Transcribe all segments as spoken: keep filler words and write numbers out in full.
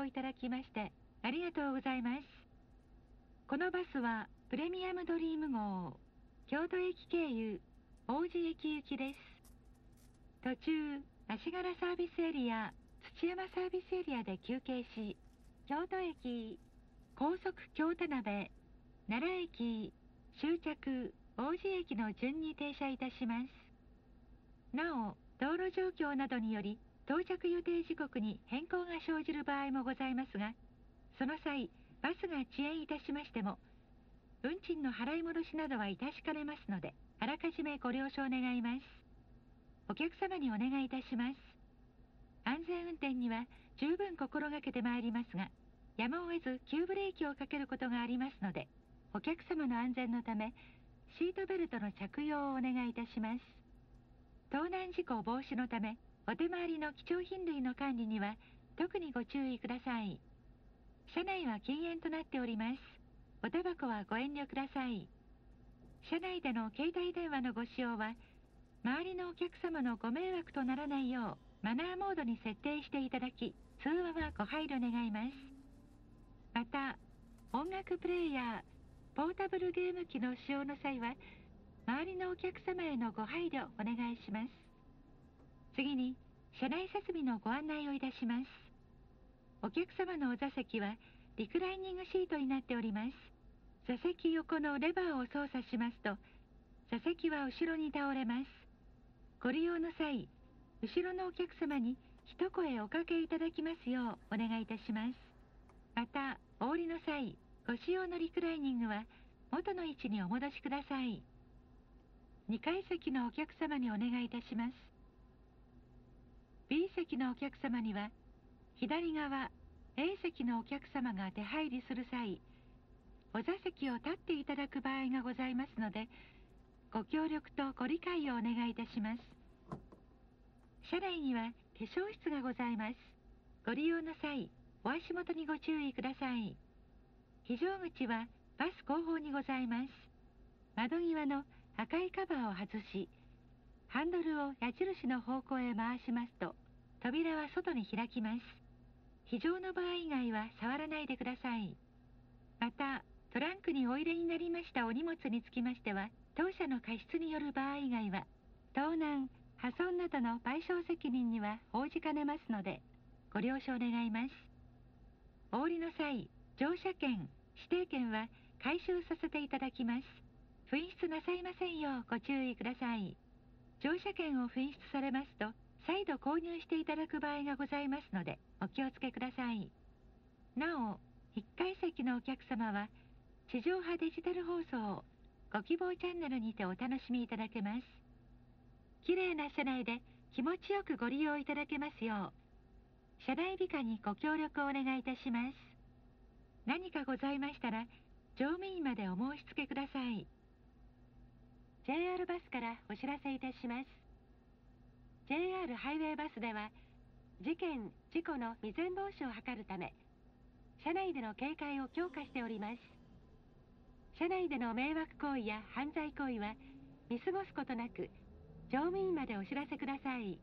用いただきましてありがとうございます。このバスはプレミアムドリーム号京都駅経由王子駅行きです。途中足柄サービスエリア、土山サービスエリアで休憩し、京都駅、高速京田辺、奈良駅、終着王子駅の順に停車いたします。なお、道路状況などにより到着予定時刻に変更が生じる場合もございますが、その際、バスが遅延いたしましても、運賃の払い戻しなどはいたしかねますので、あらかじめご了承願います。お客様にお願いいたします。安全運転には十分心がけてまいりますが、やむを得ず急ブレーキをかけることがありますので、お客様の安全のため、シートベルトの着用をお願いいたします。盗難事故防止のため、お手回りの貴重品類の管理には特にご注意ください。車内は禁煙となっております。おタバコはご遠慮ください。車内での携帯電話のご使用は、周りのお客様のご迷惑とならないよう、マナーモードに設定していただき、通話はご配慮願います。また、音楽プレイヤー、ポータブルゲーム機の使用の際は、周りのお客様へのご配慮お願いします。次に、車内設備のご案内をいたします。お客様のお座席は、リクライニングシートになっております。座席横のレバーを操作しますと、座席は後ろに倒れます。ご利用の際、後ろのお客様に一声おかけいただきますようお願いいたします。また、お降りの際、ご使用のリクライニングは元の位置にお戻しください。にかい席のお客様にお願いいたします。B 席のお客様には、左側 A 席のお客様が出入りする際、お座席を立っていただく場合がございますので、ご協力とご理解をお願いいたします。車内には化粧室がございます。ご利用の際、お足元にご注意ください。非常口はバス後方にございます。窓際の赤いカバーを外し、ハンドルを矢印の方向へ回しますと、扉は外に開きます。非常の場合以外は触らないでください。また、トランクにお入れになりましたお荷物につきましては、当社の過失による場合以外は、盗難、破損などの賠償責任には応じかねますので、ご了承願います。お降りの際、乗車券、指定券は回収させていただきます。紛失なさいませんようご注意ください。乗車券を紛失されますと、再度購入していただく場合がございますので、お気をつけください。なお、いっかい席のお客様は、地上波デジタル放送をご希望チャンネルにてお楽しみいただけます。きれいな車内で気持ちよくご利用いただけますよう、車内美化にご協力をお願いいたします。何かございましたら、乗務員までお申し付けください。ジェイアール バスからお知らせいたします。ジェイアール ハイウェイバスでは、事件・事故の未然防止を図るため、車内での警戒を強化しております。車内での迷惑行為や犯罪行為は見過ごすことなく、乗務員までお知らせください。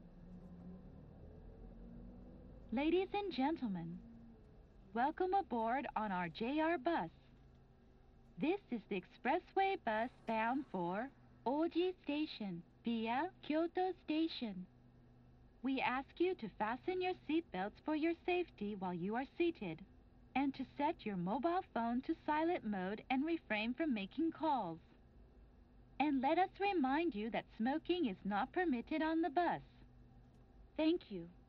Ladies and gentlemen, welcome aboard on our J R bus. This is the expressway bus bound for Oji Station via Kyoto Station. We ask you to fasten your seatbelts for your safety while you are seated, and to set your mobile phone to silent mode and refrain from making calls. And let us remind you that smoking is not permitted on the bus. Thank you.